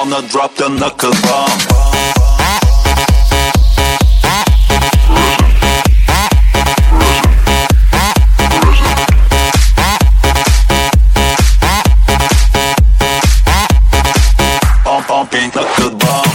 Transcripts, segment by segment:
gonna drop the knuckle bomb. Pumping knuckle bomb.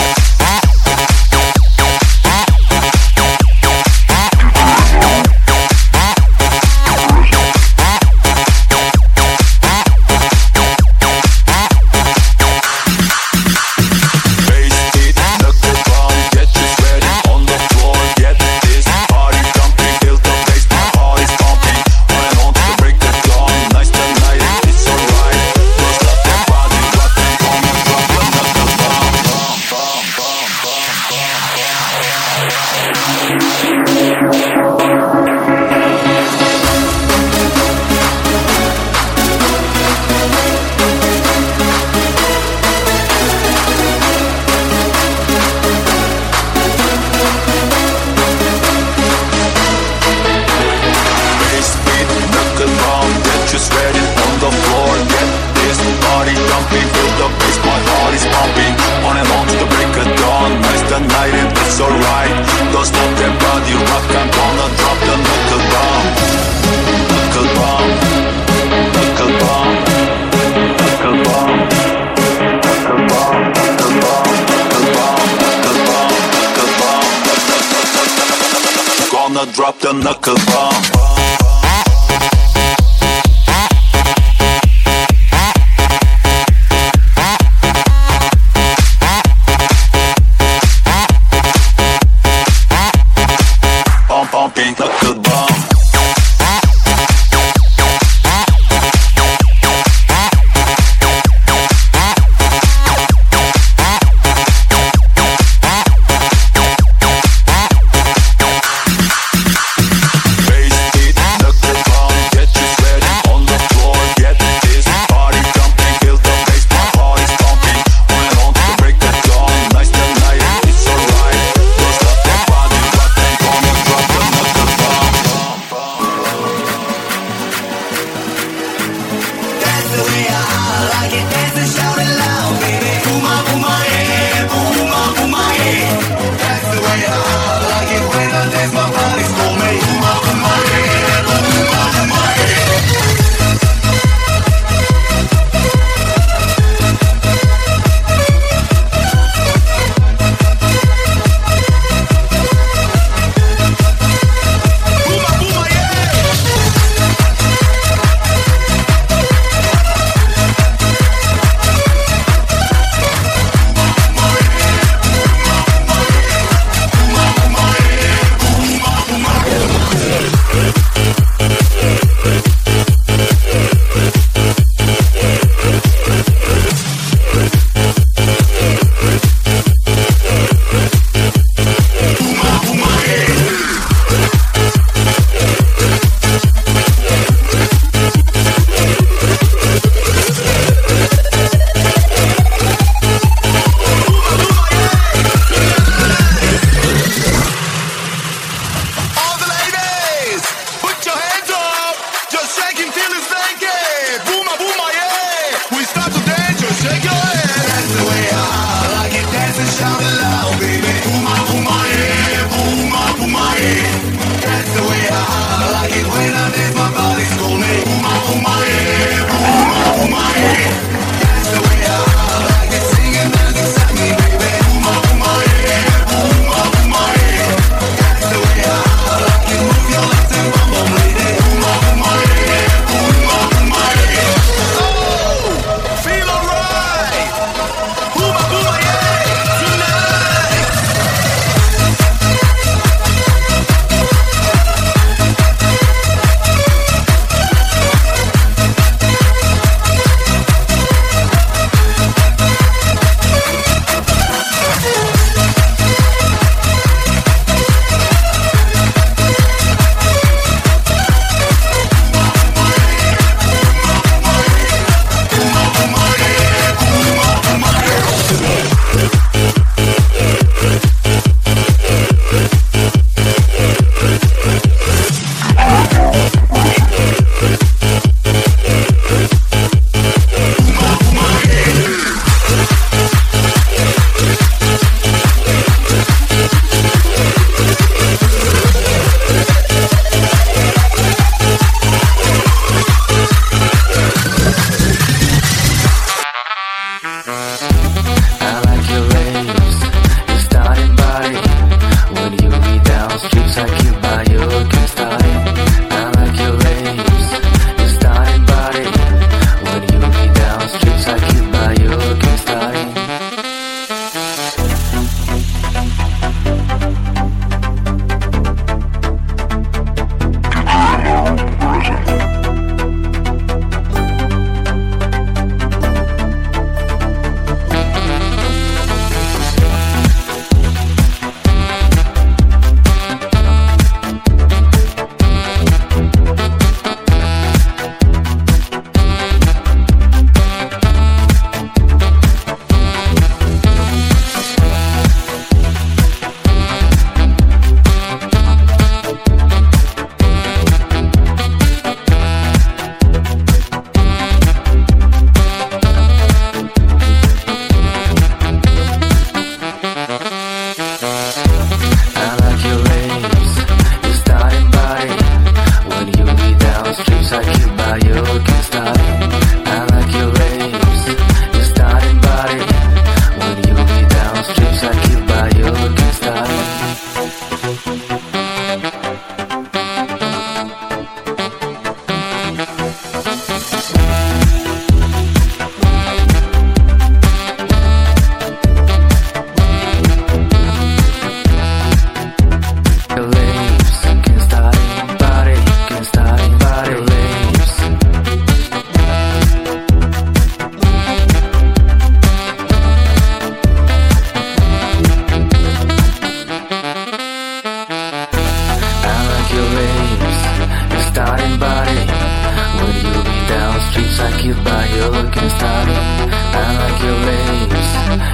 Drop the knuckle bomb. Pumping knuckle bomb. Bass beat.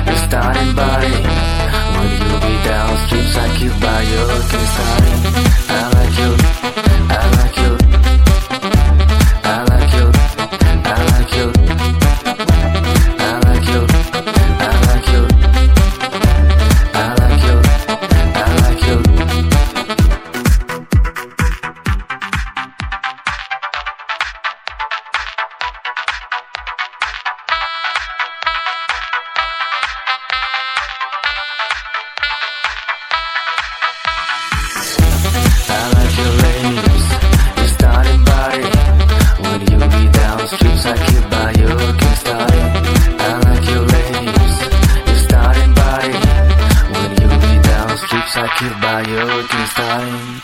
you starting body. Will you be down streets like you buy your can starting? I like you, I like you, I like you, I like you, I like you, I like you, I like you, I like you. I like your ladies, your starting body. Will you be down streets like you buy your king starting? I like your ladies, your starting body. Will you be down streets like you buy your king starting?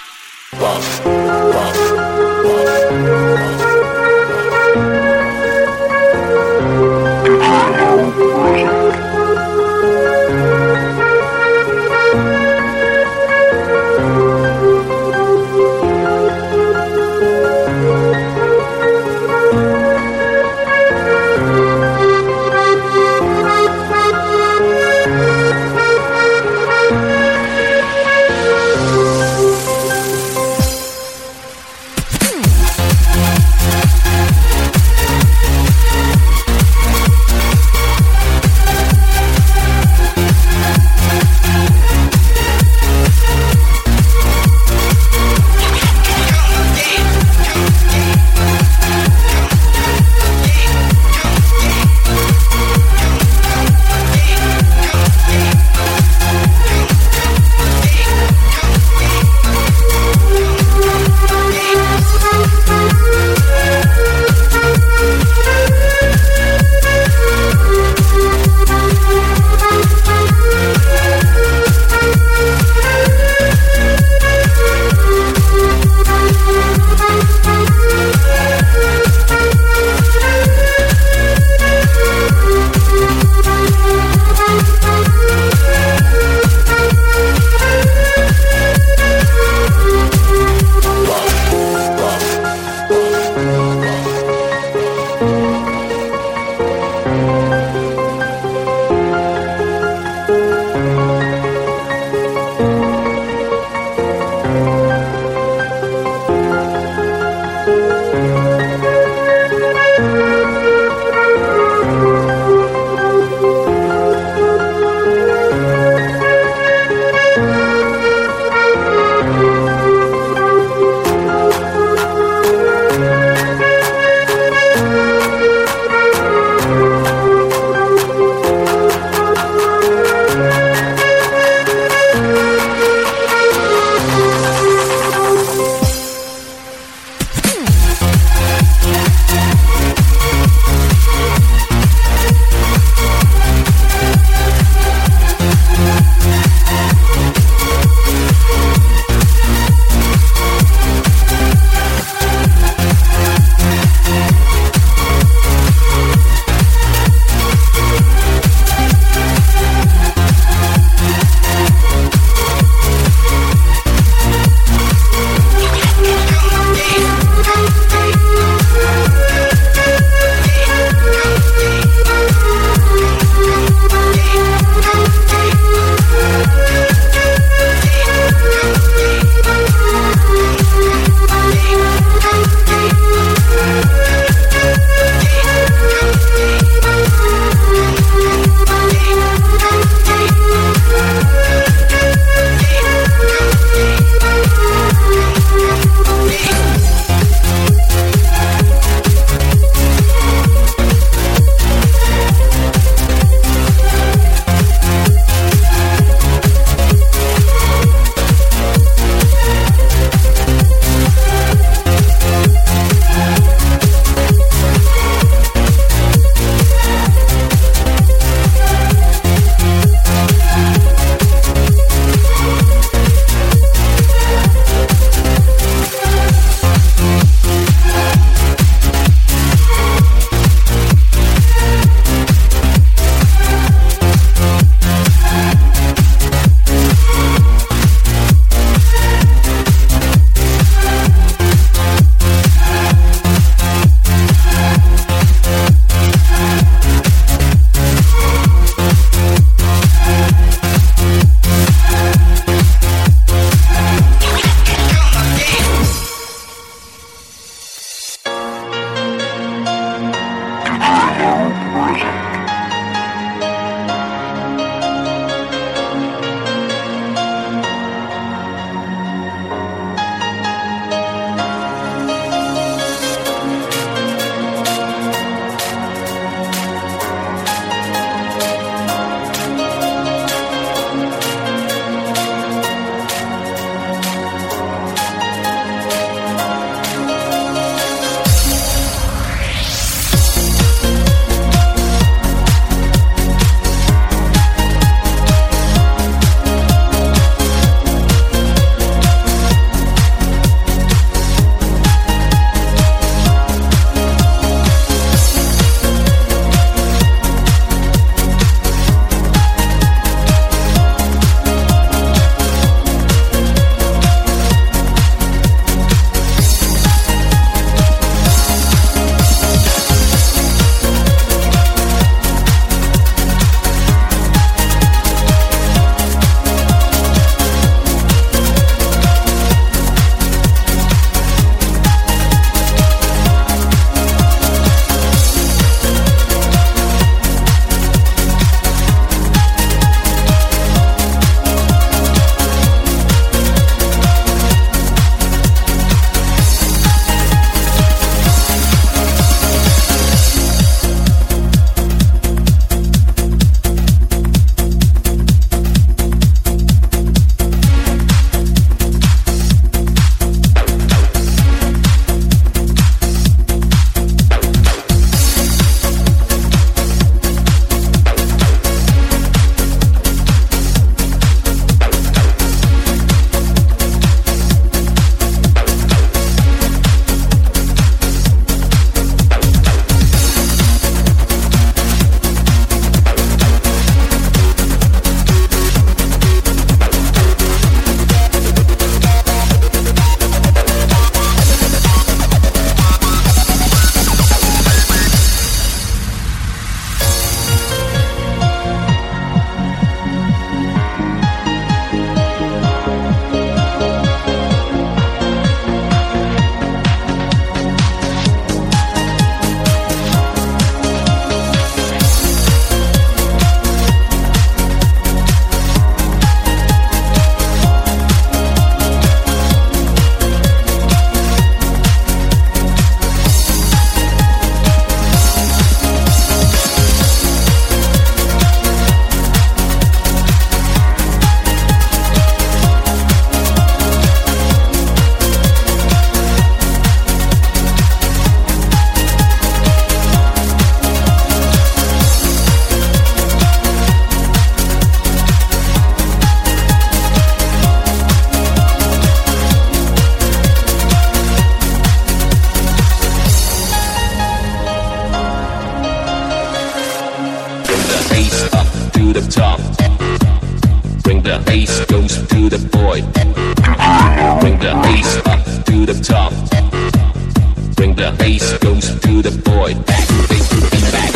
the top. Bring the bass goes to the boy. Bring the bass up to the top. Bring the bass goes to the boy. Back to bass to the back.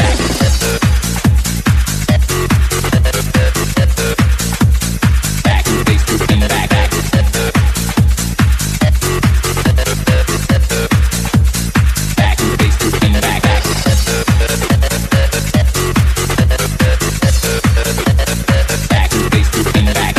Back to bass to the back. Back to bass to the back. Back to bass to the back.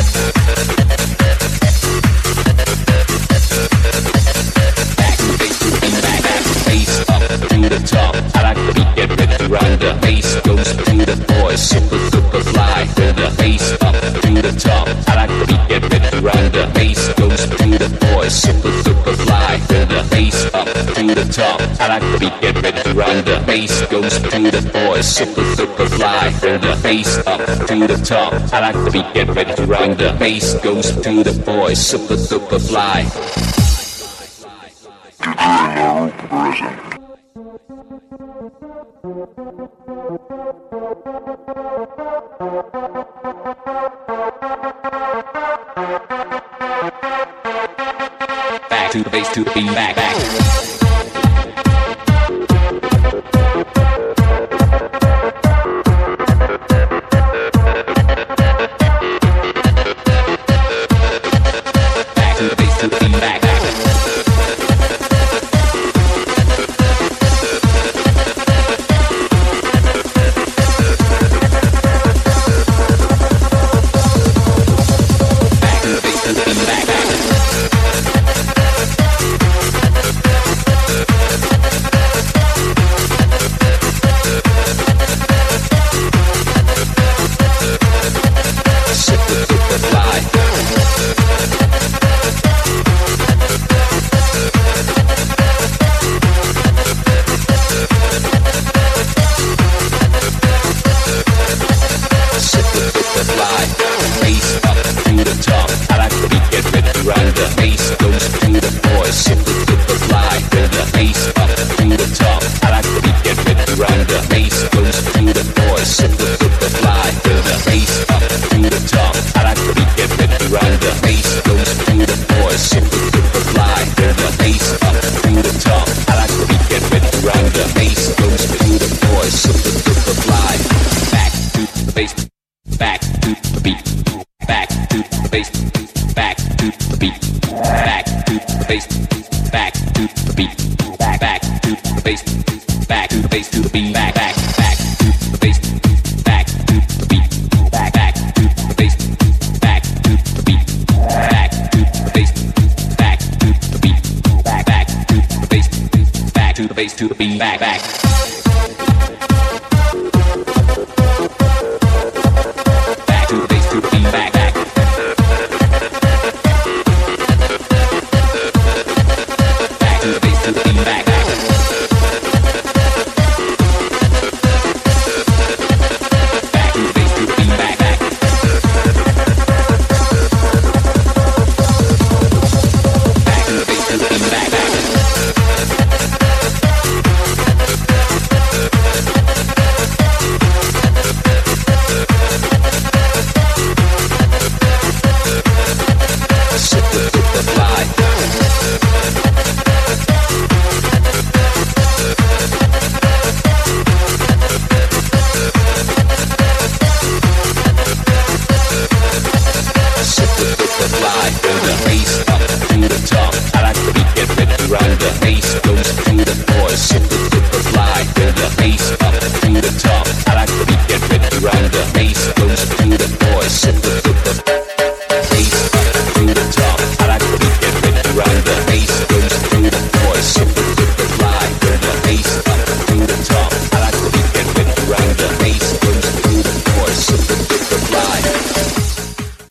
Bass up to the top. I like the beat, get ready to run. The bass goes to the boys, super super fly. Bring the bass up to the top. I like the beat, get ready to run. The bass goes to the boys, super super fly. Bring the bass up to the top. I like the beat, get ready to run. The bass goes to the boys, super super fly. Bring the bass up to the top. I like the beat, get ready to run. The bass goes to the boys, super super fly. Back to the bass to the beat, back. To the beat, back. Back to the bass to the beat, back. Back to the bass to the beat, back. Back to the bass to the beat, back. Back to the bass to the beat, back. Super fly, bring the bass up to the top. I like the beat, get ready to run. The